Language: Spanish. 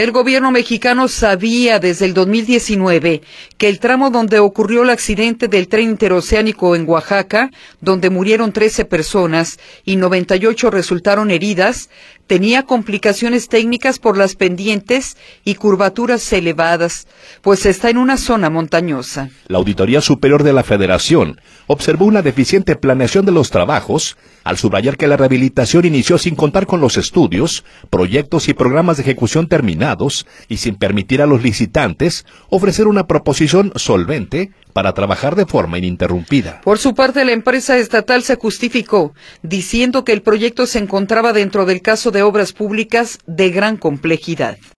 El gobierno mexicano sabía desde el 2019 que el tramo donde ocurrió el accidente del tren interoceánico en Oaxaca, donde murieron 13 personas y 98 resultaron heridas, tenía complicaciones técnicas por las pendientes y curvaturas elevadas, pues está en una zona montañosa. La Auditoría Superior de la Federación observó una deficiente planeación de los trabajos, al subrayar que la rehabilitación inició sin contar con los estudios, proyectos y programas de ejecución terminados y sin permitir a los licitantes ofrecer una proposición solvente para trabajar de forma ininterrumpida. Por su parte, la empresa estatal se justificó, diciendo que el proyecto se encontraba dentro del caso de obras públicas de gran complejidad.